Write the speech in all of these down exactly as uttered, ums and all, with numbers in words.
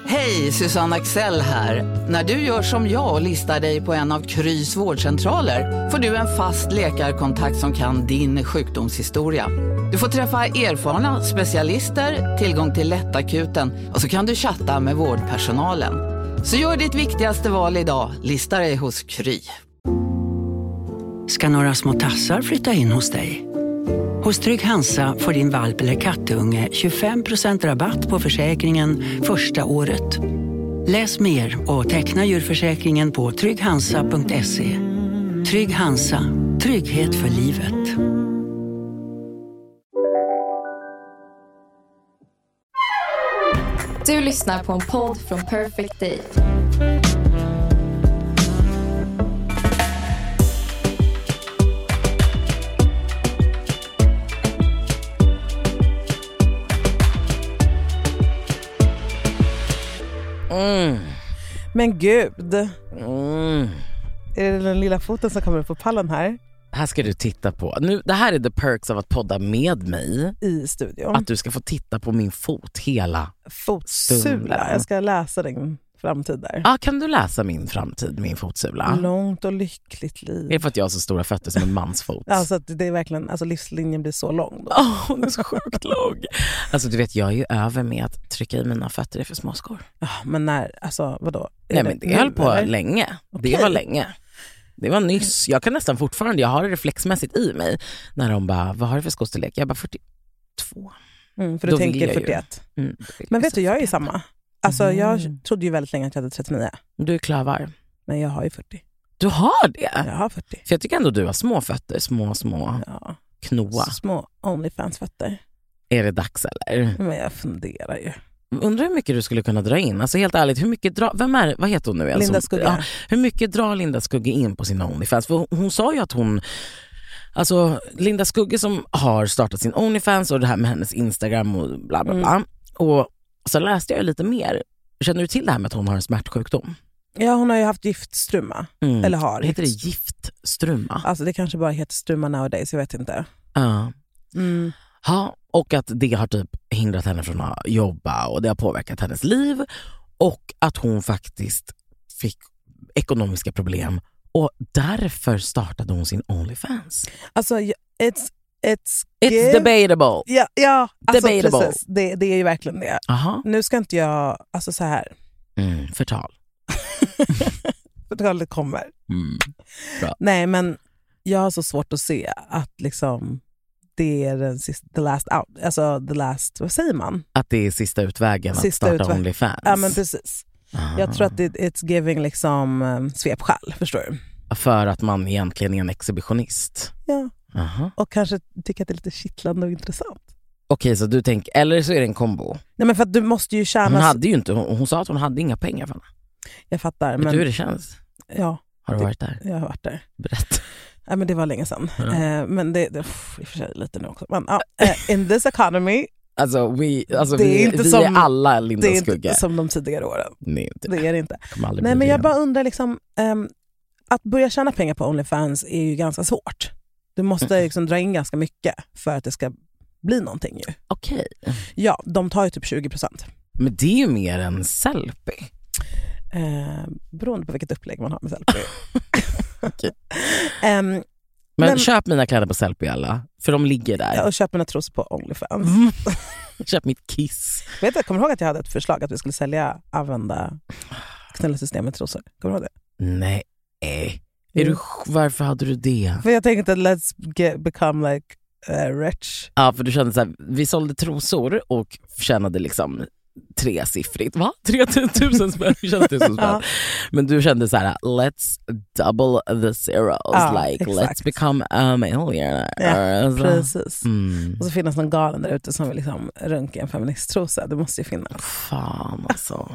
Hej, Susanne Axel här. När du gör som jag och listar dig på en av Krys vårdcentraler får du en fast läkarkontakt som kan din sjukdomshistoria. Du får träffa erfarna specialister, tillgång till lättakuten och så kan du chatta med vårdpersonalen. Så gör ditt viktigaste val idag, listar dig hos Kry. Ska några små tassar flytta in hos dig? Hos Trygg Hansa får din valp eller kattunge tjugofem procent rabatt på försäkringen första året. Läs mer och teckna djurförsäkringen på trygg hansa punkt se. Trygg Hansa, trygghet för livet. Du lyssnar på en podd från Perfect Day. Mm. Men gud, Mm. är det den lilla foten som kommer upp på pallen här Här ska du titta på. Nu, det här är the perks av att podda med mig. i studion? Att du ska få titta på min fot hela Fotsula, stunden. jag ska läsa din framtid där. Ja, kan du läsa min framtid, min fotsula? Långt och lyckligt liv. Det är för att jag har så stora fötter som en mansfot. Alltså att det är verkligen, alltså livslinjen blir så lång då. Åh, hon är så sjukt lång. Alltså du vet, jag är ju över med att trycka i mina fötter i för små skor. Ja, men när, alltså vadå? Är Nej men det höll på eller? länge. Okej. Det var länge. Det var nyss. Jag kan nästan fortfarande, jag har det reflexmässigt i mig. När de bara, vad har du för skostorlek? Jag bara fyrtiotvå. Mm, för Då du vill tänker jag ju. fyrtioett. Mm, Men vet du, jag är ju fyrtioett. samma. Alltså Mm. jag trodde ju väldigt länge att jag hade trettionio. Du är klövar. Men jag har ju fyrtio. Du har det? Jag har fyrtio. För jag tycker ändå du har små fötter, små, små Ja. knoa. Så små OnlyFans-fötter. Är det dags eller? Men jag funderar ju. Undrar hur mycket du skulle kunna dra in. Alltså helt ärligt, hur mycket dra... Vem är, vad heter hon nu igen? Linda Som- Skugge. Ja, hur mycket drar Linda Skugge in på sina OnlyFans? För hon, hon sa ju att hon... Alltså Linda Skugge som har startat sin OnlyFans och det här med hennes Instagram och bla bla bla. Mm. Och så läste jag lite mer. Känner du till det här med att hon har en smärtsjukdom? Ja, hon har ju haft giftstruma. Mm. Eller har. Heter det giftstruma? Alltså det kanske bara heter struma nowadays, jag vet inte. Ja. Mm. Ja, och att det har typ hindrat henne från att jobba och det har påverkat hennes liv och att hon faktiskt fick ekonomiska problem och därför startade hon sin OnlyFans. Alltså it's it's It's give- debatable. Ja, ja alltså Debatable. precis. Det, det är ju verkligen det. Aha. Nu ska inte jag, alltså så här. Mm, förtal. Förtalet kommer. Mm. Nej, men jag har så svårt att se att liksom det är den sista, the last out, alltså the last, vad säger man? Att det är sista utvägen Sista att starta utväg. OnlyFans. Ja, men precis. Aha. Jag tror att det, it's giving liksom um, svepskäl, förstår du? För att man egentligen är en exhibitionist. Ja, Aha. och kanske tycker att det är lite kittlande och intressant. Okej, så du tänker, eller så är det en kombo. Nej, men för att du måste ju tjäna... Hon hade ju inte, hon, hon sa att hon hade inga pengar för henne. Jag fattar, Vet men... du hur det känns? Ja, Har du Det- varit där? jag har varit där. Berätta. Nej, men det var länge sedan. Ja. Eh, men det, det uff, i och för sig lite nu också. Men, ja, eh, in this economy, Alltså, vi, alltså Det är vi, inte vi som- är alla Linda det är Skugge. inte som de tidigare åren. Nej, inte det. Det är det inte. Kommer aldrig Nej, bli men det jag igen. bara undrar liksom, ehm, att börja tjäna pengar på OnlyFans är ju ganska svårt. Du måste Mm. liksom dra in ganska mycket för att det ska bli någonting ju. Okej. Ja, de tar ju typ tjugo procent. Men det är ju mer en selfie. Eh, beroende på vilket upplägg man har med selfie. Okej. Ehm, Men, Men- köp mina kläder på selfie alla. För de ligger där. ja, och köp mina trosor på OnlyFans. Mm. Köp mitt kiss. Vet du, kommer du ihåg att jag hade ett förslag att vi skulle sälja använda knullesystemet trosor? Kommer du ihåg det? Nej. Är du, varför hade du det? För jag tänkte att let's get, become like uh, rich. Ja, för du kände så här, vi sålde trosor och tjänade liksom tresiffrigt. Va? tre tusen spänn. Vi tjänade tusen spänn. Ja. Men du kände så här, let's double the zeros. Ja, like, exakt. let's become a millionaire. Ja, Alltså. precis. Mm. Och så finns någon galen där ute som vill liksom runka en feministtrosa. Det måste ju finnas. Fan alltså.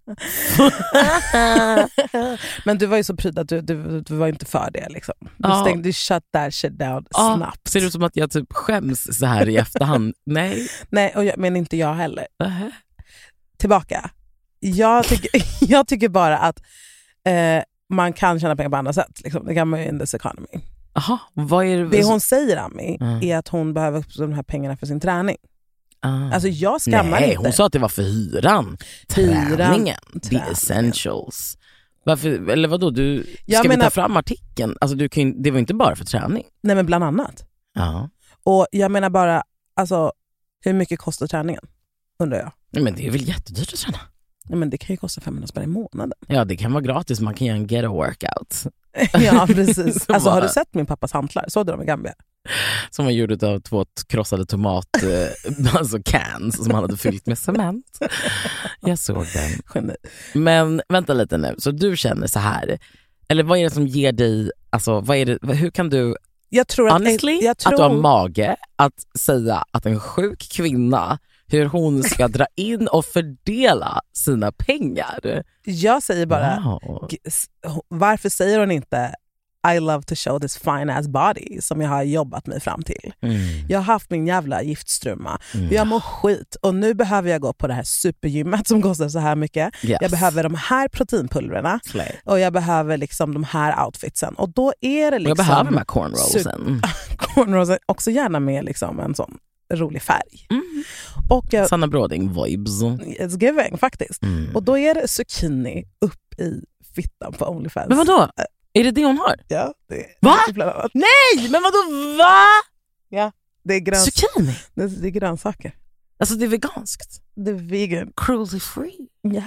Men du var ju så pryd att du, du, du var inte för det liksom. Du Ja. stängde, du shut that shit down Ja, snabbt. ser det ut som att jag typ skäms så här i efterhand? Nej. Nej, och jag, men inte jag heller. Nähä. Tillbaka. Jag tycker, jag tycker bara att eh, man kan tjäna pengar på andra sätt. Liksom. Det kan man ju in this economy. Aha, vad är det? Det hon säger, Ami, Mm. är att hon behöver de här pengarna för sin träning. Ah. Alltså jag skammar Nej, inte. hon sa att det var för hyran. Hyran, Träningen. The träningen. essentials. Varför, eller vadå, du, ska Jag vi menar, ta fram artikeln? Alltså du kan, det var inte bara för träning. Nej, men bland annat. Ja. Och jag menar bara, alltså, hur mycket kostar träningen? Undrar jag. Nej, men det är väl jättedyrt att träna. Nej, men det kan ju kosta femhundra spänn i månaden. Ja, det kan vara gratis. Man kan göra en get a workout. Ja, precis. Alltså bara... har du sett min pappas hantlar? Såg du dem i Gambia? Som var gjord av två krossade tomat eh, alltså cans som han hade fyllt med cement. Jag såg den. Men vänta lite nu. Så du känner så här, eller vad är det som ger dig, alltså vad är det, hur kan du jag tror att, honestly, jag tror... att du har mage att säga att en sjuk kvinna, hur hon ska dra in och fördela sina pengar? Jag säger bara, wow. Varför säger hon inte I love to show this fine ass body som jag har jobbat mig fram till. Mm. Jag har haft min jävla giftströmma. Mm. Jag mår skit och nu behöver jag gå på det här supergymmet som kostar så här mycket. Yes. Jag behöver de här proteinpulverna Slay. Och jag behöver liksom de här outfitsen. Och då är det liksom... Jag behöver de här cornrowsen. Super- cornrowsen, också gärna med liksom en sån rolig färg. Mm. Och jag, Sanna Bråding vibes. It's giving faktiskt. Mm. Och då är det zucchini upp i fittan på OnlyFans. Men vadå? Är det det hon har? Ja. Det, va? Det Nej, men vadå? Va? Ja, det är gröns- zucchini? Det, det är grönsaker. Alltså det är veganskt? Det är vegan. Cruelty free? Yes.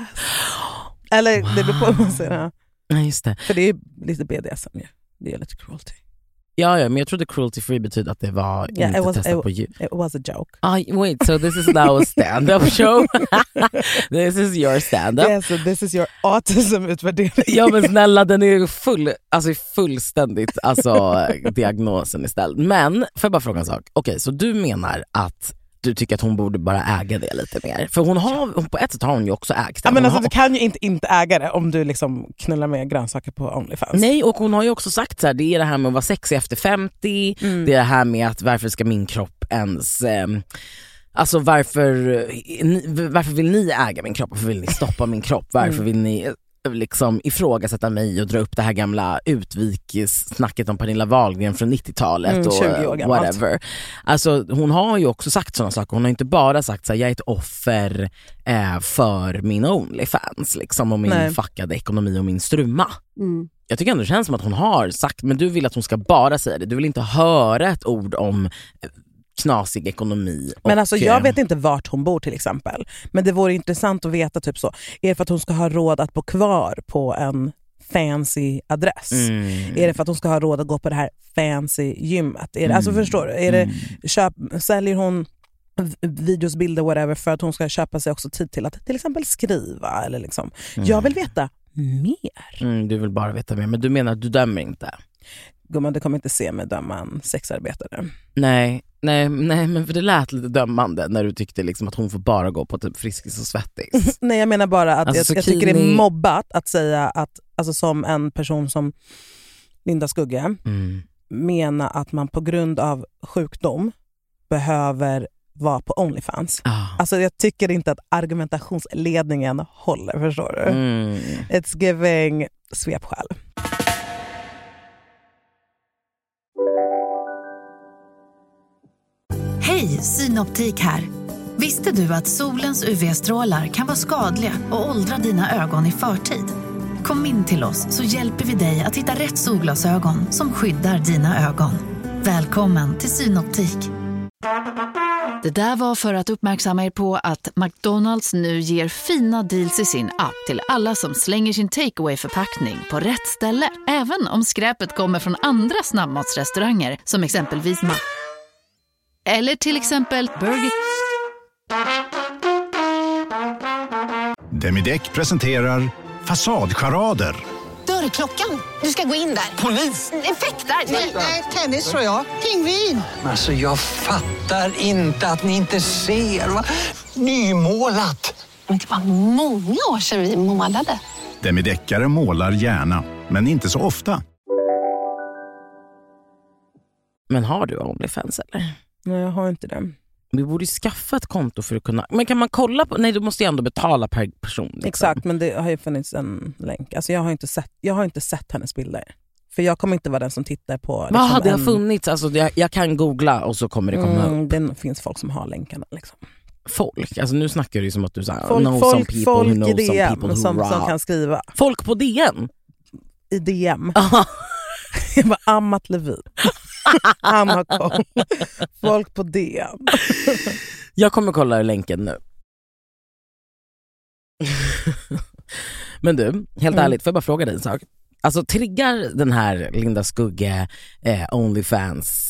Eller wow. Det beror på vad man säger. Ja. Ja, just det. För det är lite B D S M ju. Det är lite cruelty. Ja, ja, men jag trodde cruelty free betyder att det var yeah, inte it was, testat it, på djur. It was a joke. Ah, wait, so this is now a stand-up show? This is your stand-up? Yeah, so this is your autism-utvärdering. Ja, men snälla, den är full, alltså fullständigt alltså, diagnosen istället. Men, får jag bara fråga en sak? Okej, okay, så du menar att du tycker att hon borde bara äga det lite mer? För hon har, på ett sätt har hon ju också ägt det. Ja, men alltså, har... du kan ju inte, inte äga det om du liksom knullar med grönsaker på OnlyFans. Nej, och hon har ju också sagt så här, det är det här med att vara sexig efter femtio, mm. det är det här med att varför ska min kropp ens... Eh, alltså varför, ni, varför vill ni äga min kropp? Varför vill ni stoppa min kropp? Varför mm. vill ni... liksom ifrågasätta mig och dra upp det här gamla utvikssnacket om Pernilla Wahlgren från nittiotalet mm, och whatever. Alltså hon har ju också sagt sådana saker. Hon har inte bara sagt så här, jag är ett offer eh, för min OnlyFans liksom, och min Nej. fuckade ekonomi och min strumma. Mm. Jag tycker ändå det känns som att hon har sagt, men du vill att hon ska bara säga det. Du vill inte höra ett ord om knasig ekonomi. Men och, alltså jag vet inte vart hon bor till exempel. Men det vore intressant att veta typ så. Är det för att hon ska ha råd att bo kvar på en fancy adress? Mm. Är det för att hon ska ha råd att gå på det här fancy gymmet? Är det, mm. Alltså förstår du? Är det, köp, säljer hon videos, bilder, whatever för att hon ska köpa sig också tid till att till exempel skriva eller liksom. Mm. Jag vill veta mer. Mm, du vill bara veta mer. Men du menar att du dömer inte? Gumman, du kommer inte se mig döma en sexarbetare. Nej, nej, nej, men för det lät lite dömande när du tyckte liksom att hon får bara gå på typ Friskis och Svettis. Nej, jag menar bara att alltså, jag, jag tycker det är mobbat att säga att, alltså som en person som Linda Skugge mm. menar att man på grund av sjukdom behöver vara på OnlyFans. Ah. Alltså jag tycker inte att argumentationsledningen håller, förstår du? Mm. It's giving svepskäl. Hej, Synoptik här. Visste du att solens U V-strålar kan vara skadliga och åldra dina ögon i förtid? Kom in till oss så hjälper vi dig att hitta rätt solglasögon som skyddar dina ögon. Välkommen till Synoptik. Det där var för att uppmärksamma er på att McDonalds nu ger fina deals i sin app till alla som slänger sin takeaway-förpackning på rätt ställe. Även om skräpet kommer från andra snabbmatsrestauranger som exempelvis Ma... Eller till exempel Burger... Demideck presenterar Fasadcharader. Dörrklockan. Du ska gå in där. Polis? Effektar? Nej, tennis tror jag. Pingvin. Alltså jag fattar inte att ni inte ser. Va? Nymålat. Men det var många år sedan vi målade. Demideckare målar gärna, men inte så ofta. Men har du OnlyFans eller? Nej, jag har inte det. Du borde skaffa ett konto för att kunna... Men kan man kolla på... Nej, du måste ju ändå betala per person. Liksom. Exakt, men det har ju funnits en länk. Alltså jag har inte sett, jag har inte sett hennes bilder. För jag kommer inte vara den som tittar på... Liksom, vad hade en... jag funnits? Alltså jag, jag kan googla och så kommer det komma mm, upp. Det finns folk som har länkarna liksom. folk? Alltså nu snackar du ju som att du säger folk, know folk, some people folk who know i D M some people who som, rock. som kan skriva. Folk på D M? I D M. Jag bara, Amat Levin. Han har koll. Folk på D M. Jag kommer kolla länken nu. Men du, helt mm. ärligt, får jag bara fråga dig en sak? Alltså triggar den här Linda Skugge eh, OnlyFans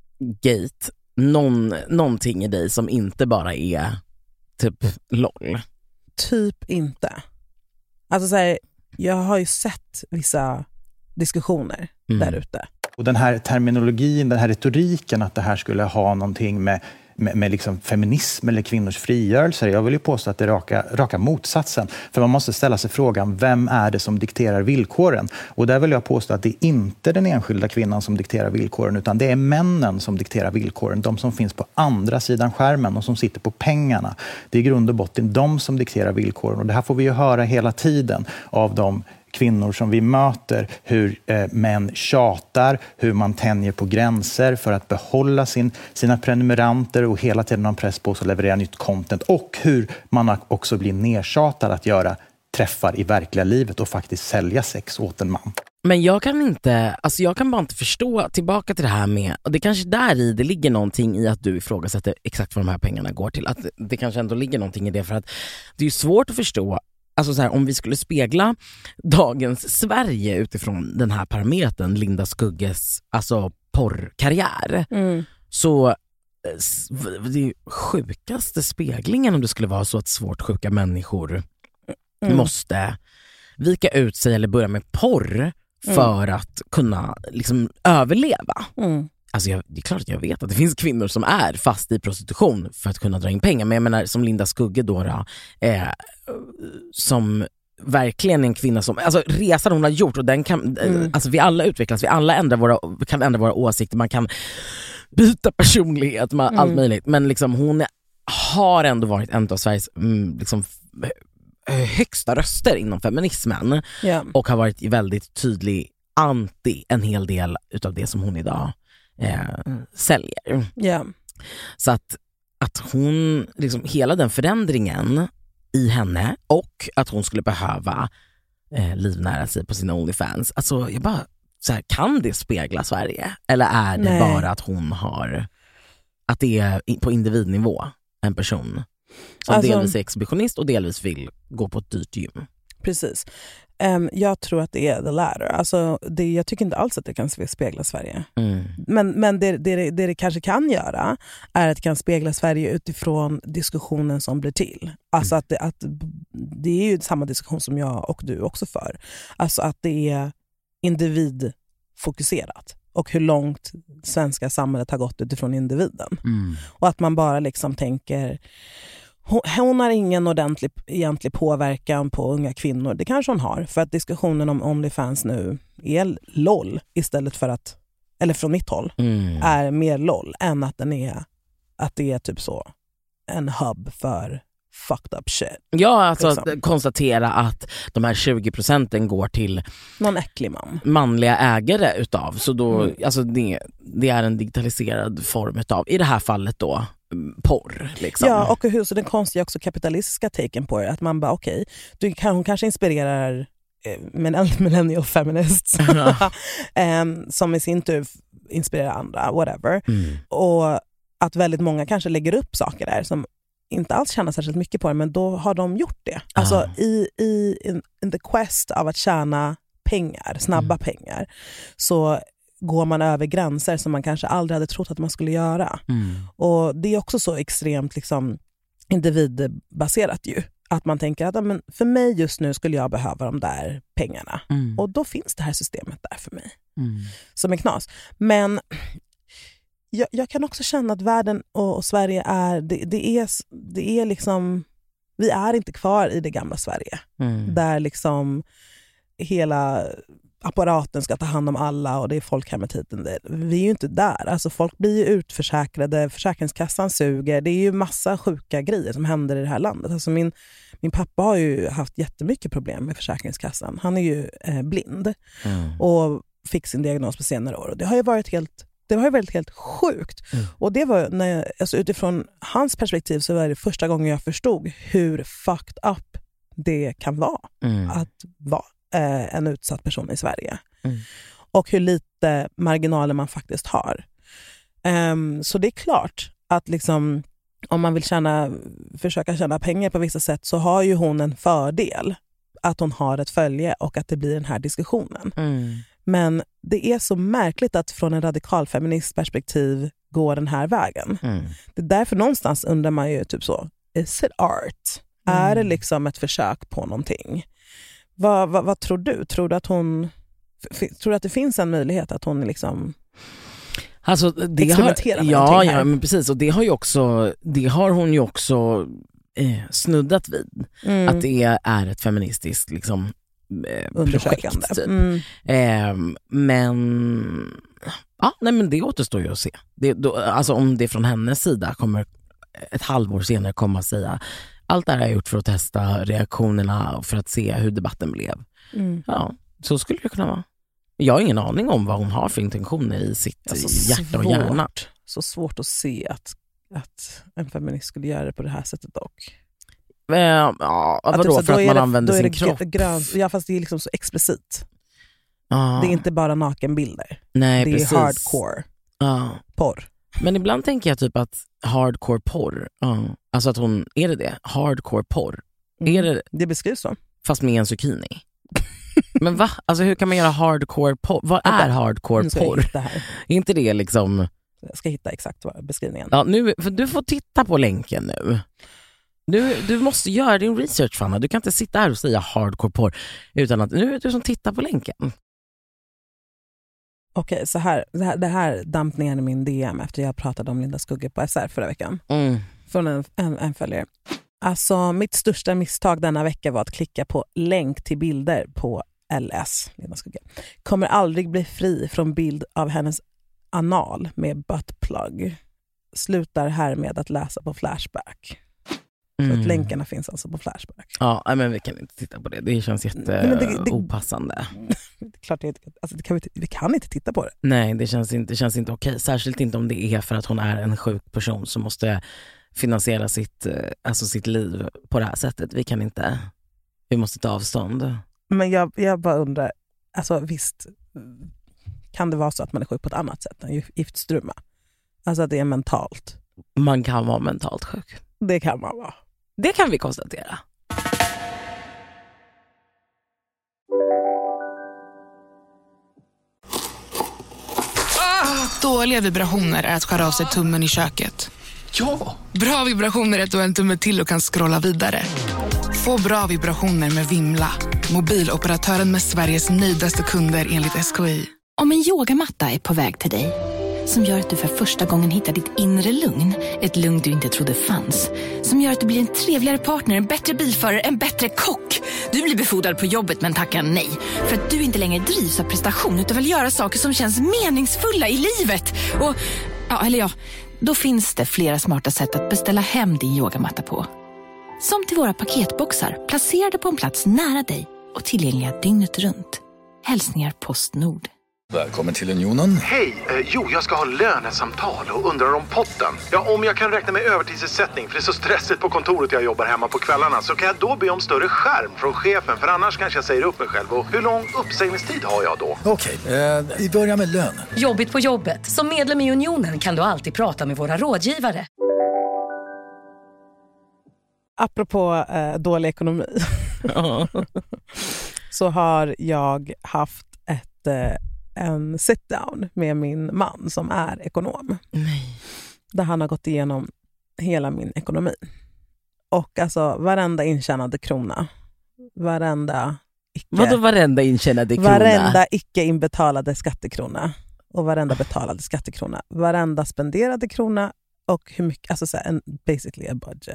gate någon, någonting i dig som inte bara är typ LOL? Typ inte. Alltså så här, jag har ju sett vissa diskussioner mm. där ute. Och den här terminologin, den här retoriken att det här skulle ha någonting med, med, med liksom feminism eller kvinnors frigörelse. Jag vill ju påstå att det är raka, raka motsatsen. För man måste ställa sig frågan, vem är det som dikterar villkoren? Och där vill jag påstå att det är inte den enskilda kvinnan som dikterar villkoren, utan det är männen som dikterar villkoren. De som finns på andra sidan skärmen och som sitter på pengarna. Det är i grund och botten de som dikterar villkoren. Och det här får vi ju höra hela tiden av de kvinnor som vi möter, hur eh, män tjatar, hur man tänjer på gränser för att behålla sin, sina prenumeranter och hela tiden har press på sig att leverera nytt content, och hur man också blir nedtjatad att göra träffar i verkliga livet och faktiskt sälja sex åt en man. Men jag kan inte, alltså jag kan bara inte förstå, tillbaka till det här med, och det kanske där i det ligger någonting i att du ifrågasätter exakt vad de här pengarna går till, att det kanske ändå ligger någonting i det, för att det är ju svårt att förstå. Alltså så här, om vi skulle spegla dagens Sverige utifrån den här parametern, Linda Skugges alltså porrkarriär, mm. så det är sjukaste speglingen om det skulle vara så att svårt sjuka människor mm. måste vika ut sig eller börja med porr för mm. att kunna liksom överleva. Mm. Alltså jag, det är klart att jag vet att det finns kvinnor som är fast i prostitution för att kunna dra in pengar. Men jag menar som Linda Skugge då, då eh, som verkligen en kvinna som, alltså resan hon har gjort, och den kan, mm. alltså vi alla utvecklas, vi alla ändrar våra, kan ändra våra åsikter, man kan byta personlighet, man, mm. allt möjligt. Men liksom hon har ändå varit en av Sveriges mm, liksom högsta röster inom feminismen yeah. och har varit väldigt tydlig anti en hel del utav det som hon idag Eh, mm. säljer. Yeah. Så att, att hon liksom, hela den förändringen i henne, och att hon skulle behöva eh, livnära sig på sina OnlyFans, alltså jag bara så här, kan det spegla Sverige? Eller är det Nej. bara att hon har, att det är på individnivå en person som alltså, delvis är exhibitionist och delvis vill gå på ett dyrt gym? Precis. Um, jag tror att det är the latter. Alltså, det, jag tycker inte alls att det kan spegla Sverige. Mm. Men, men det, det, det det kanske kan göra är att det kan spegla Sverige utifrån diskussionen som blir till. Alltså mm. att, det, att det är ju samma diskussion som jag och du också för. Alltså att det är individfokuserat. Och hur långt svenska samhället har gått utifrån individen. Mm. Och att man bara liksom tänker... Hon, hon har ingen ordentlig egentlig påverkan på unga kvinnor. Det kanske hon har. För att diskussionen om OnlyFans nu är LOL istället för att, eller från mitt håll, mm. är mer LOL än att den är, att det är typ så en hub för fucked up shit. Ja, alltså liksom. Att konstatera att de här tjugo procenten går till någon äcklig man. Manliga ägare utav. Så då, mm. alltså det, det är en digitaliserad form utav, i det här fallet då, porr liksom. Ja, och hur så den konstiga också kapitalistiska taken på det, att man bara okej, okay, kan, hon kanske inspirerar eh, millennial feminists um, som i sin tur inspirerar andra, whatever. Mm. Och att väldigt många kanske lägger upp saker där som inte alls tjänar särskilt mycket på det, men då har de gjort det. Alltså ah. i, i in, in the quest av att tjäna pengar, snabba mm. pengar, så går man över gränser som man kanske aldrig hade trott att man skulle göra. Mm. Och det är också så extremt liksom individbaserat ju. Att man tänker att men för mig just nu skulle jag behöva de där pengarna. Mm. Och då finns det här systemet där för mig. Mm. Som är knas. Men jag, jag kan också känna att världen och, och Sverige är det, det är det är liksom, vi är inte kvar i det gamla Sverige. Mm. Där liksom hela apparaten ska ta hand om alla och det är folk här med tiden. Vi är ju inte där. Alltså folk blir ju utförsäkrade, Försäkringskassan suger. Det är ju massa sjuka grejer som händer i det här landet. Alltså min, min pappa har ju haft jättemycket problem med Försäkringskassan. Han är ju eh, blind mm. och fick sin diagnos på senare år. Och det har ju varit helt Det var ju väldigt helt sjukt. Mm. Och det var när jag, alltså utifrån hans perspektiv så var det första gången jag förstod hur fucked up det kan vara mm. att vara eh, en utsatt person i Sverige. Mm. Och hur lite marginaler man faktiskt har. Um, så det är klart att liksom, om man vill tjäna, försöka tjäna pengar på vissa sätt, så har ju hon en fördel att hon har ett följe och att det blir den här diskussionen. Mm. Men det är så märkligt att från en radikal feminist perspektiv går den här vägen. Mm. Det är därför någonstans undrar man ju typ så, is it art? Mm. Är det liksom ett försök på någonting? Vad, vad, vad tror du? Tror du att hon f- tror du att det finns en möjlighet att hon liksom alltså, det experimenterar med ja, ja, men precis. Och det har ju också, det har hon ju också eh, snuddat vid. Mm. Att det är ett feministiskt liksom eh, projekt typ. Mm. Eh, men ja, nej, men det återstår ju att se. Det, då, alltså om det från hennes sida kommer ett halvår senare komma att säga allt det här har jag gjort för att testa reaktionerna och för att se hur debatten blev. Mm. Ja, så skulle det kunna vara. Jag har ingen aning om vad hon har för intentioner i sitt alltså, hjärta och svårt, hjärna. Så svårt att se att, att en feminist skulle göra det på det här sättet dock. Eh, ja, att vadå? Typ, för att man det, använder sin kropp? Grön, ja, fast det är liksom så explicit. Ah. Det är inte bara nakenbilder. Nej, det precis. är hardcore ah. porr. Men ibland tänker jag typ att hardcore porr, uh, alltså att hon, är det det? Hardcore porr? Mm. Är det, det beskrivs så. Fast med en zucchini. Men va? Alltså hur kan man göra hardcore porr? Vad är hardcore porr? Är inte det liksom... Jag ska hitta exakt vad beskrivningen. Ja, nu, för du får titta på länken nu. Du, du måste göra din research, Fanna. Du kan inte sitta här och säga hardcore porr utan att nu är du som tittar på länken. Okej, så här, det här, det här damp ner i min D M efter jag pratade om Linda Skugge på S R förra veckan. Mm. Från en, en, en följare. Alltså, mitt största misstag denna vecka var att klicka på länk till bilder på L S, Linda Skugge. Kommer aldrig bli fri från bild av hennes anal med buttplug. Slutar här med att läsa på Flashback. Mm. Så att länkarna finns alltså på Flashback. Ja, men vi kan inte titta på det. Det känns jätteopassande. Det är klart det, alltså det kan vi, vi kan inte titta på det. Nej, det känns inte, det känns inte okej. Särskilt inte om det är för att hon är en sjuk person som måste finansiera sitt, alltså sitt liv på det här sättet. Vi kan inte, vi måste ta avstånd. Men jag, jag bara undrar, alltså visst kan det vara så att man är sjuk på ett annat sätt än giftstruma? Alltså att det är mentalt. Man kan vara mentalt sjuk. Det kan man vara. Det kan vi konstatera. Ah, dåliga vibrationer är att skära av sig tummen i köket. Ja! Bra vibrationer är att du har en tumme till och kan scrolla vidare. Få bra vibrationer med Vimla. Mobiloperatören med Sveriges nöjdaste kunder enligt S K I. Om en yogamatta är på väg till dig, som gör att du för första gången hittar ditt inre lugn, ett lugn du inte trodde fanns, som gör att du blir en trevligare partner, en bättre bilförare, en bättre kock. Du blir befordrad på jobbet men tackar nej, för att du inte längre drivs av prestation utan vill göra saker som känns meningsfulla i livet. Och, ja, eller ja, då finns det flera smarta sätt att beställa hem din yogamatta på. Som till våra paketboxar, placerade på en plats nära dig och tillgängliga dygnet runt. Hälsningar Postnord. Välkommen till Unionen. Hej, eh, jo jag ska ha lönesamtal och undrar om potten. Ja, om jag kan räkna med övertidsersättning för det är så stressigt på kontoret jag jobbar hemma på kvällarna, så kan jag då be om större skärm från chefen, för annars kanske jag säger upp mig själv. Och hur lång uppsägningstid har jag då? Okej, eh, vi börjar med lön. Jobbigt på jobbet. Som medlem i Unionen kan du alltid prata med våra rådgivare. Apropå eh, dålig ekonomi så har jag haft ett eh, en sit down med min man som är ekonom. Nej. Där han har gått igenom hela min ekonomi. Och alltså varenda intjänade krona, varenda icke, Vadå varenda intjänade krona? Varenda icke inbetalade skattekrona och varenda betalade skattekrona, varenda spenderade krona och hur mycket, alltså så här, en basically a budget.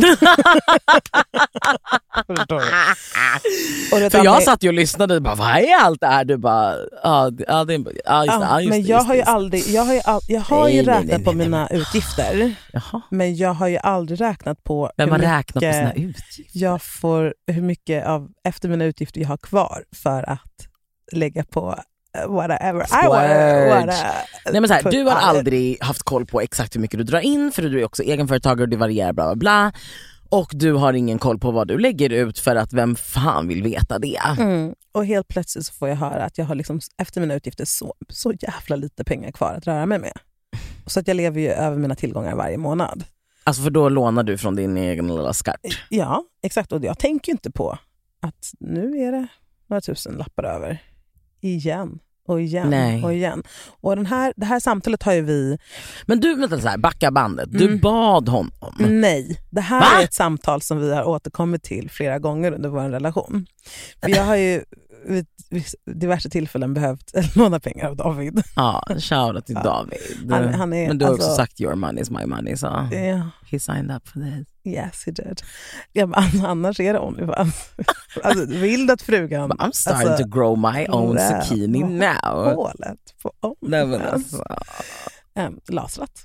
och För jag satt ju och lyssnade och bara, vad är allt det här? Du bara, ja, ja, det, ja, just, ja just, men jag har ju aldrig jag har ju, all, jag har nej, ju räknat nej, nej, på nej, mina nej. utgifter. Jaha. Men jag har ju aldrig räknat på men hur man mycket räknar på sina utgifter. Jag får, hur mycket av efter mina utgifter jag har kvar för att lägga på whatever. I wanna, wanna Nej, men så här, put du har on aldrig haft koll på exakt hur mycket du drar in, för du är också egenföretagare och det varierar bla bla bla. Och du har ingen koll på vad du lägger ut, för att vem fan vill veta det? Mm. Och helt plötsligt så får jag höra att jag har liksom, efter mina utgifter så, så jävla lite pengar kvar att röra mig med. Så att jag lever ju över mina tillgångar varje månad. Alltså för då lånar du från din egen lilla skatt. Ja, exakt. Och jag tänker inte på att nu är det några tusen lappar över. Igen. Och igen, Nej. och igen. Och den här, det här samtalet har ju vi... Men du, vänta så här, backa bandet. Du Mm. bad honom. Nej, det här Va? är ett samtal som vi har återkommit till flera gånger under vår relation. För jag har ju vid vid diverse tillfällen behövt låna pengar av David. Ja, shoutout till Ja. David. Han- han är, Men du har alltså- också sagt your money is my money, så Ja. he signed up for this. Yes, he did. Ja, men annars är det OnlyFans. Alltså, vill att frugan... I'm starting alltså, to grow my own rä- zucchini now. Hålet på Nej, men OnlyFans. alltså. Um, lasrat.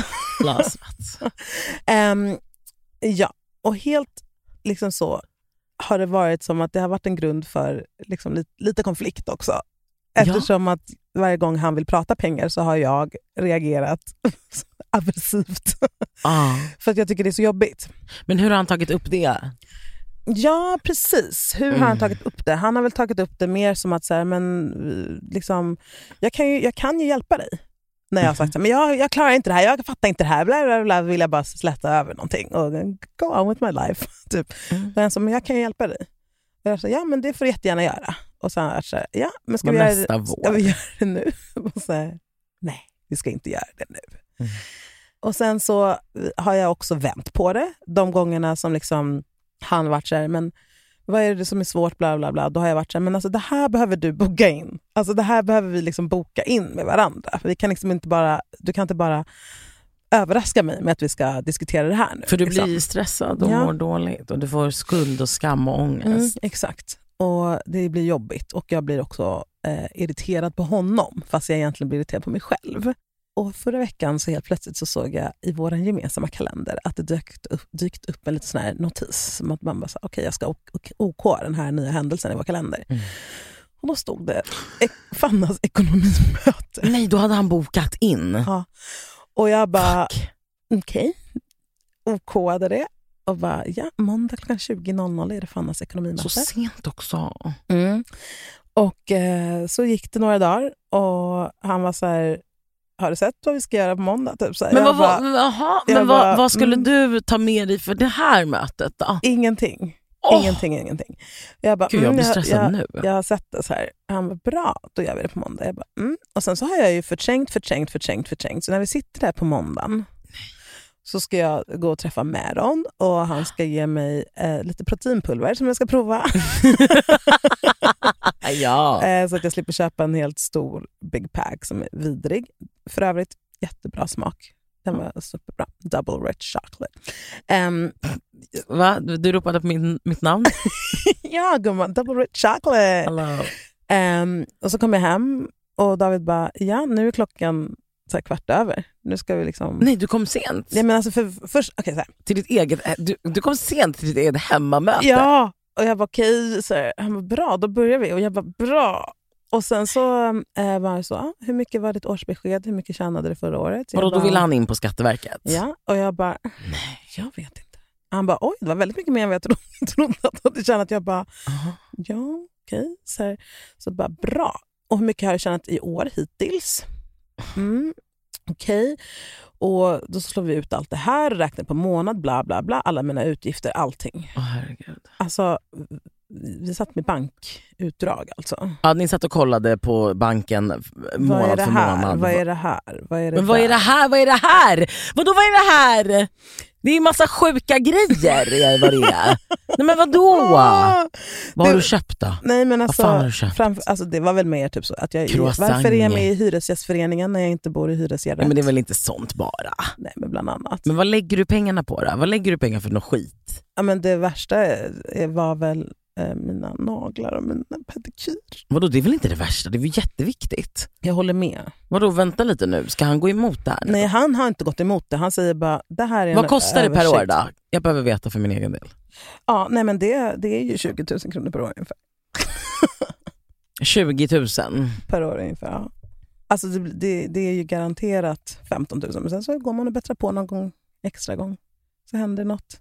Lasrat. um, ja, och helt liksom så har det varit som att det har varit en grund för liksom lite, lite konflikt också. Eftersom att varje gång han vill prata pengar så har jag reagerat aggressivt. Ah. För att jag tycker det är så jobbigt. Men hur har han tagit upp det? Ja, precis. Hur har han Mm. tagit upp det? Han har väl tagit upp det mer som att så här, men liksom, jag kan ju, jag kan ju hjälpa dig. När jag har sagt så här, men jag, jag klarar inte det här, jag fattar inte det här, bla bla bla, vill jag bara släta över någonting och go on with my life. Typ. Mm. Men, så, men jag kan ju hjälpa dig. Och jag sa, ja men det får du jättegärna göra. Och sen har jag så här, ja men ska Men vi, göra nästa det, vår. ska vi göra det nu? Och så här, nej, vi ska inte göra det nu. Mm. Och sen så har jag också vänt på det. De gångerna som liksom han varit så här, men vad är det som är svårt, bla bla bla. Då har jag varit så här, men alltså det här behöver du boka in. Alltså det här behöver vi liksom boka in med varandra. För vi kan liksom inte bara, du kan inte bara överraska mig med att vi ska diskutera det här nu. För du liksom. blir stressad och Ja. mår dåligt och du får skuld och skam och ångest. Mm, exakt. Och det blir jobbigt och jag blir också eh, irriterad på honom fast jag egentligen blir irriterad på mig själv. Och förra veckan så helt plötsligt så såg jag i vår gemensamma kalender att det dykt upp, dykt upp en liten sån här notis som att man bara sa, okej okay, jag ska OK den här nya händelsen i vår kalender. Mm. Och då stod det ek- Fannas ekonomimöte. Nej, då hade han bokat in. Ja. Och jag bara, okej, okay. OKade det. Och bara, ja, måndag klockan tjugo noll noll är det Fannas ekonomimöte. Så sent också. Mm. Och eh, så gick det några dagar och han var så här, har du sett vad vi ska göra på måndag? Typ, så här. Men, Jag vad, bara, vad, aha, jag men bara, vad, vad skulle mm. du ta med dig för det här mötet då? Ingenting. Oh. Ingenting, ingenting. Jag bara, Gud, jag blir stressad jag, nu. Jag, jag har sett det så här. Han var bra, då gör vi det på måndag. Jag bara, mm. Och sen så har jag ju förträngt, förträngt, förträngt, förträngt. Så när vi sitter där på måndagen så ska jag gå och träffa Märon och han ska ge mig eh, lite proteinpulver som jag ska prova. Ja. eh, så att jag slipper köpa en helt stor Big Pack som är vidrig. För övrigt, jättebra smak. Den var superbra. Double rich chocolate. Um, Va? Du ropade på min, mitt namn? ja, gumman. Double rich chocolate. Hello. Um, och så kom jag hem och David bara, ja, nu är klockan så här kvart över. Nu ska vi liksom... Nej, du kom sent. Ja, men alltså för, först, okay, så här. Till ditt eget, du, du kom sent till ditt eget hemmamöte. Ja, och jag var okej. Okay, han var bra, då börjar vi. Och jag var bra. Och sen så eh, var jag så, ah, hur mycket var ditt årsbesked? Hur mycket tjänade du förra året? Och då, bara, då ville han in på Skatteverket? Ja, och jag bara, nej, jag vet inte. Han bara, oj, det var väldigt mycket mer än vad jag trodde, trodde att du hade tjänat. Jag bara, uh-huh. ja, okej. Okay. Så, här, så bara, bra. Och hur mycket har jag tjänat i år hittills? Mm, okej. Okay. Och då slår vi ut allt det här, räknar på månad, bla bla bla, alla mina utgifter, allting. Åh, oh, herregud. Alltså, vi satt med bankutdrag alltså. Ja, ni satt och kollade på banken månad för månad. Vad är det här? Vad är det Men vad är det här? Vad är det här? Vadå, vad är det här? Det är en massa sjuka grejer. Vad det är. Nej, men vadå? Vad det, har du köpt då? Nej, men alltså, vad fan har du köpt? Framför, alltså det var väl mer typ så att jag, Croissant. varför är jag med i hyresgästföreningen när jag inte bor i hyresgästrätt? Nej, men det är väl inte sånt bara. Nej, men bland annat. Men vad lägger du pengarna på då? Vad lägger du pengar för något skit? Ja, men det värsta var väl eh, mina naglar och mina pedikyr. Vadå, det är väl inte det värsta? Det är väl jätteviktigt. Jag håller med. Vadå, vänta lite nu. Ska han gå emot det här nu? Nej, han har inte gått emot det. Han säger bara, det här är vad en kostar det per översikt. år då? Jag behöver veta för min egen del. Ja, nej men det, det är ju tjugo tusen kronor per år ungefär. tjugo tusen per år ungefär. Ja. Alltså det, det, det är ju garanterat femton tusen, men sen så går man och bättrar på någon gång, extra gång. Så händer något.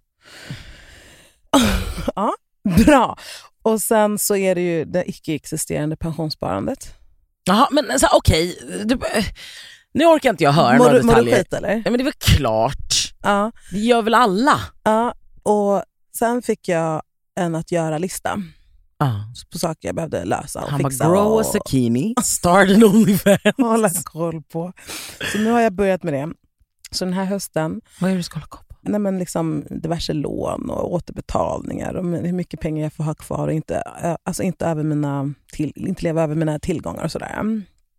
Ja, bra. Och sen så är det ju det icke-existerande pensionssparandet. Jaha, men alltså, okej. Okay. Nu orkar inte jag höra mår, några detaljer. Mår du skit, eller? Ja, men det är väl klart. Ja. Det gör väl alla. Ja, och sen fick jag en att göra-lista. Ah. På saker jag behövde lösa och Han fixa. Bara, grow och... a zucchini, start an OnlyFans. Hålla koll på. Så nu har jag börjat med det. Så den här hösten... Vad är det du ska hålla koll på? Nej, men liksom diverse lån och återbetalningar och hur mycket pengar jag får ha kvar och inte, alltså inte, över mina till, inte leva över mina tillgångar och sådär.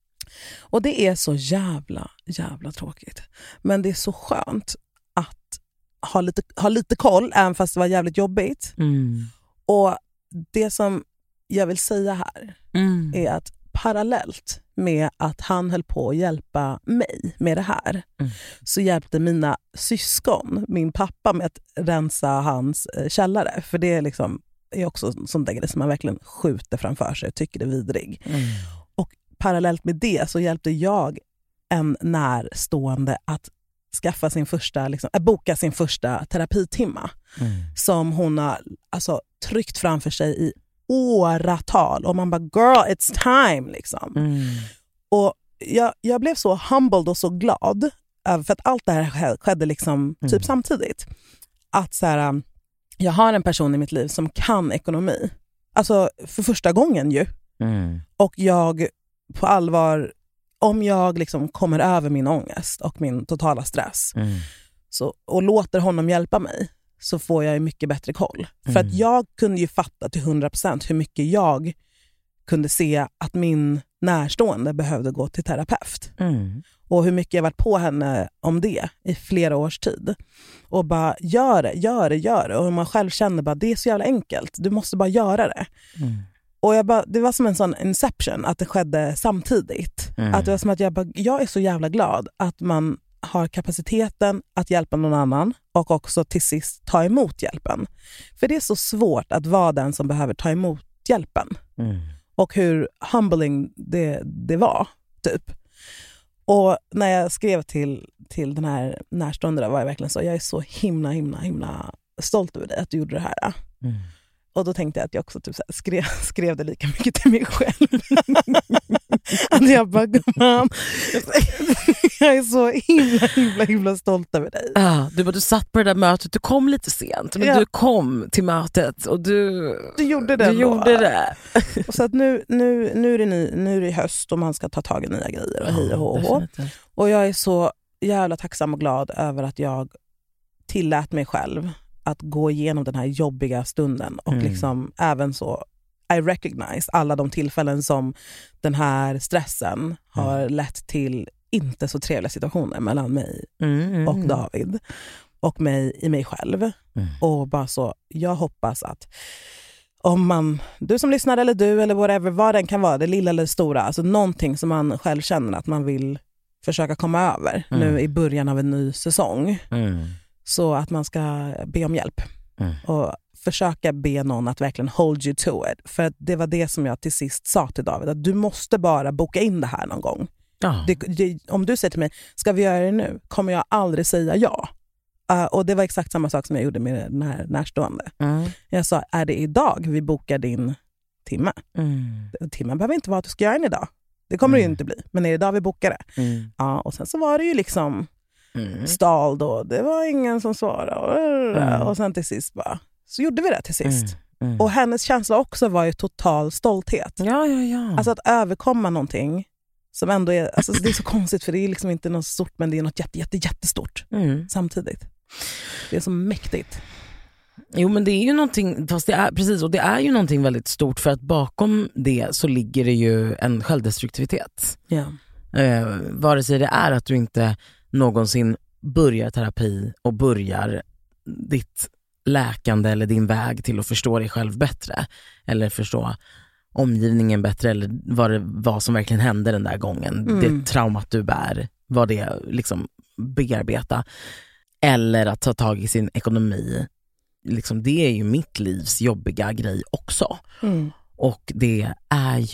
Och det är så jävla, jävla tråkigt. Men det är så skönt att ha lite, ha lite koll, även fast det var jävligt jobbigt. Mm. Och det som jag vill säga här mm. är att parallellt med att han höll på att hjälpa mig med det här mm. så hjälpte mina syskon, min pappa, med att rensa hans eh, källare. För det är liksom är också sån där grej som man verkligen skjuter framför sig och tycker det är vidrig. Mm. Och parallellt med det så hjälpte jag en närstående att skaffa sin första, liksom, att boka sin första terapitimma mm. som hon har alltså, tryckt framför sig i åratal. Och man bara, girl, it's time liksom. Mm. Och jag, jag blev så humbled och så glad för att allt det här skedde liksom typ mm. samtidigt. Att så här, jag har en person i mitt liv som kan ekonomi. Alltså för första gången ju. Mm. Och jag på allvar, om jag liksom kommer över min ångest och min totala stress mm. så, och låter honom hjälpa mig, så får jag mycket bättre koll. Mm. För att jag kunde ju fatta till hundra procent hur mycket jag kunde se att min närstående behövde gå till terapeut. Mm. Och hur mycket jag varit på henne om det i flera års tid. Och bara, gör det, gör det, gör det. Och man själv känner bara, det är så jävla enkelt. Du måste bara göra det. Mm. Och jag bara, det var som en sån inception, att det skedde samtidigt. Mm. Att det var som att jag bara, jag är så jävla glad att man har kapaciteten att hjälpa någon annan och också till sist ta emot hjälpen. För det är så svårt att vara den som behöver ta emot hjälpen. Mm. Och hur humbling det, det var, typ. Och när jag skrev till, till den här närstående var jag verkligen så, jag är så himla, himla, himla stolt över dig att du gjorde det här. Mm. Och då tänkte jag att jag också typ så här skrev, skrev det lika mycket till mig själv. Att jag bara, man, jag är så himla, himla, himla stolt över dig. Ah, du, bara, du satt på det där mötet, du kom lite sent, men ja. du kom till mötet och du, du gjorde det. Du gjorde det. Och så att nu, nu, nu, är det ny, nu är det höst och man ska ta tag i nya grejer och hej och hå och hå. Och jag är så jävla tacksam och glad över att jag tillät mig själv att gå igenom den här jobbiga stunden och mm. liksom även så I recognize alla de tillfällen som den här stressen mm. har lett till inte så trevliga situationer mellan mig mm. och David och mig i mig själv. Mm. Och bara så, jag hoppas att om man, du som lyssnar eller du eller whatever, vad den kan vara, det lilla eller det stora, alltså någonting som man själv känner att man vill försöka komma över mm. nu i början av en ny säsong. Mm. Så att man ska be om hjälp. Mm. Och försöka be någon att verkligen hold you to it. För att det var det som jag till sist sa till David. Att du måste bara boka in det här någon gång. Ja. Det, det, om du säger till mig, ska vi göra det nu? Kommer jag aldrig säga ja. Uh, och det var exakt samma sak som jag gjorde med den här närstående. Mm. Jag sa, är det idag vi bokar din timme? Mm. Timmen behöver inte vara att du ska göra den idag. Det kommer mm. det ju inte bli. Men är det idag vi bokar det? Mm. Ja, och sen så var det ju liksom Mm. stald och det var ingen som svarade. Mm. Och sen till sist bara, så gjorde vi det till sist. Mm. Mm. Och hennes känsla också var ju total stolthet. Ja, ja, ja. Alltså att överkomma någonting som ändå är, alltså det är så konstigt för det är liksom inte något stort, men det är något jätte, jätte, jättestort mm. samtidigt. Det är så mäktigt. Jo, men det är ju någonting, fast det är, precis, och det är ju någonting väldigt stort, för att bakom det så ligger det ju en självdestruktivitet. Ja. Eh, vare sig det är att du inte någonsin börjar terapi och börjar ditt läkande eller din väg till att förstå dig själv bättre eller förstå omgivningen bättre eller vad det var som verkligen hände den där gången. Mm. Det traumat du bär, vad det liksom bearbeta, eller att ta tag i sin ekonomi. Liksom, det är ju mitt livs jobbiga grej också. Mm. Och det är ju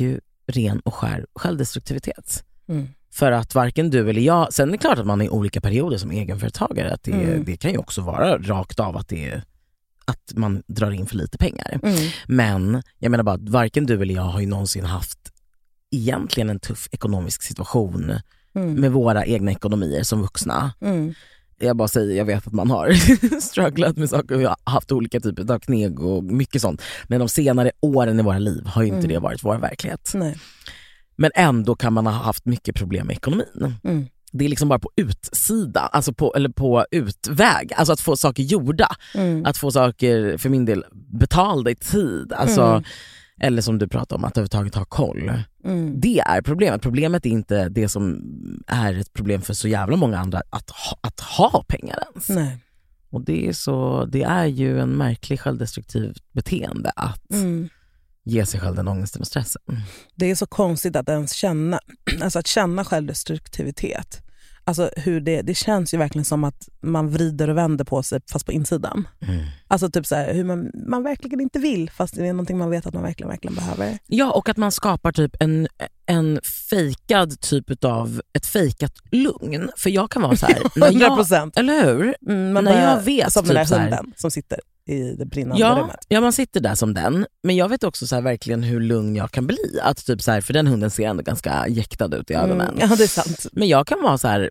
ren och skär självdestruktivitet. Mm. För att varken du eller jag, sen är det klart att man är i olika perioder som egenföretagare, att det, mm. det kan ju också vara rakt av att det är att man drar in för lite pengar. Mm. Men jag menar bara att varken du eller jag har ju någonsin haft egentligen en tuff ekonomisk situation mm. med våra egna ekonomier som vuxna. Mm. Jag bara säger, jag vet att man har strugglat med saker och jag har haft olika typer av kneg och mycket sånt. Men de senare åren i våra liv har ju inte mm. det varit vår verklighet. Nej. Men ändå kan man ha haft mycket problem med ekonomin. Mm. Det är liksom bara på utsida, alltså på, eller på utväg. Alltså att få saker gjorda. Mm. Att få saker, för min del, betalda i tid. Alltså, mm. eller som du pratar om, att överhuvudtaget ha koll. Mm. Det är problemet. Problemet är inte det som är ett problem för så jävla många andra, att ha, att ha pengar ens. Nej. Och det är, så, det är ju en märklig självdestruktiv beteende att mm. ge sig själv den ångesten och stressen. Det är så konstigt att ens känna, alltså att känna självdestruktivitet. Alltså hur det, det känns ju verkligen som att man vrider och vänder på sig fast på insidan. Mm. Alltså typ så här, hur man, man verkligen inte vill fast det är någonting man vet att man verkligen, verkligen behöver. Ja, och att man skapar typ en, en fejkad typ av ett fejkat lugn. För jag kan vara så här, när jag, hundra procent. Eller hur? Mm, man när jag vet som typ den där så här, hunden som sitter i det brinnande ja, rummet. Ja, man sitter där som den. Men jag vet också så här, verkligen hur lugn jag kan bli. Att typ så här, för den hunden ser ändå ganska jäktad ut i ögonen. Mm, ja, det är sant. Men jag kan vara så här...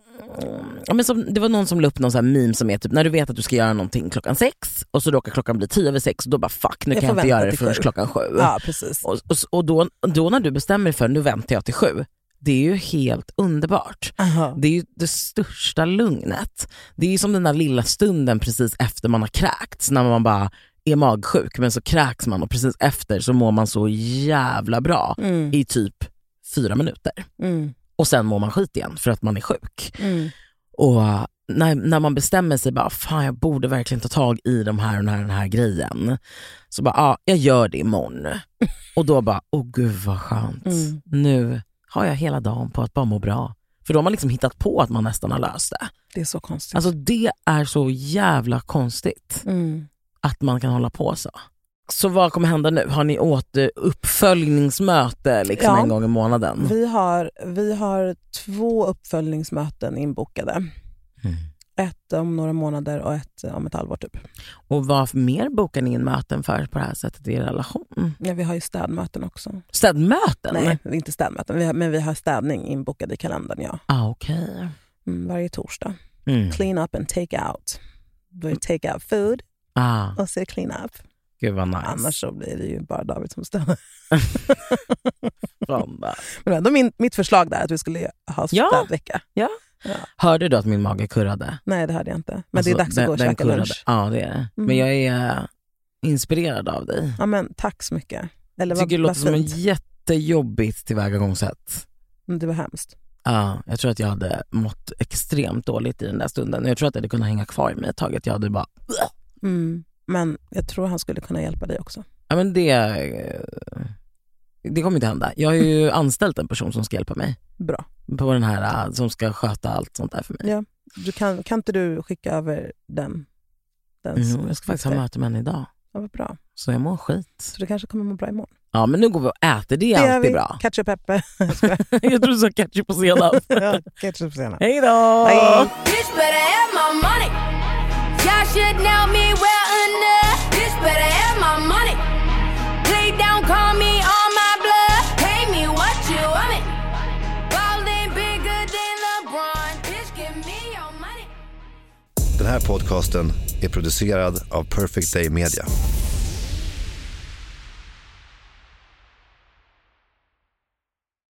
Ja, men som, det var någon som la upp någon så här meme som är typ när du vet att du ska göra någonting klockan sex och så råkar klockan bli tio över sex och då bara fuck, nu jag kan jag inte göra det förrän klockan sju. Ja, precis. Och, och, och då, då när du bestämmer dig för nu väntar jag till sju, det är ju helt underbart. Aha. Det är ju det största lugnet. Det är ju som den där lilla stunden precis efter man har kräkts, när man bara är magsjuk men så kräks man och precis efter så mår man så jävla bra mm. i typ fyra minuter. Mm. Och sen mår man skit igen för att man är sjuk. Mm. Och när, när man bestämmer sig bara, fan jag borde verkligen ta tag i de här, den här, den här grejen. Så bara, ja, jag gör det imorgon. Och då bara, åh gud vad skönt. Mm. Nu har jag hela dagen på att bara må bra. För då har man liksom hittat på att man nästan har löst det. Det är så konstigt. Alltså det är så jävla konstigt. Mm. Att man kan hålla på så. Så vad kommer hända nu? Har ni åter uppföljningsmöte liksom ja, en gång i månaden? Vi har, vi har två uppföljningsmöten inbokade. Mm. Ett om några månader och ett om ett halvår typ. Och vad mer bokar ni in möten för på det här sättet i er relation? Ja, vi har ju städmöten också. Städmöten? Nej, inte städmöten. Vi har, men vi har städning inbokad i kalendern, ja. Ah, okej. Okay. Mm, varje torsdag. Mm. Clean up and take out. Vi take out food ah. och så clean up. Gud vad nice. Annars så blir det ju bara David som stämmer. Men ändå min, mitt förslag där att vi skulle ha städvecka. Ja. Ja. Hörde du att min mage kurrade? Nej, det hörde jag inte. Men alltså, det är dags att gå och käka lunch. Ja, det är mm. Men jag är uh, inspirerad av dig. Ja, men tack så mycket. Eller jag tycker det låter som en jättejobbigt tillvägagångssätt. Men det var hemskt. Ja, jag tror att jag hade mått extremt dåligt i den där stunden. Jag tror att det hade kunnat hänga kvar i mig ett tag. Att jag hade bara... Mm. Men jag tror han skulle kunna hjälpa dig också. Ja, men det, det kommer inte hända. Jag har ju anställt en person som ska hjälpa mig. Bra. På den här, som ska sköta allt sånt där för mig. Ja. Du kan, kan inte du skicka över den? den mm, jag ska faktiskt ha möte med henne idag. Ja, vad bra. Så jag mår skit. Så det kanske kommer må bra imorgon. Ja, men nu går vi och äter. Det är det alltid bra. Ketchup och peppe. Jag tror du sa ketchup på senap. Ja, ketchup på senap. Hej då! Hej! Y'all should know me well enough. This better have my money. Play down, call me on my blood. Pay me what you want it. Ballin' bigger than LeBron. Bitch, give me your money. Den här podcasten är producerad av Perfect Day Media.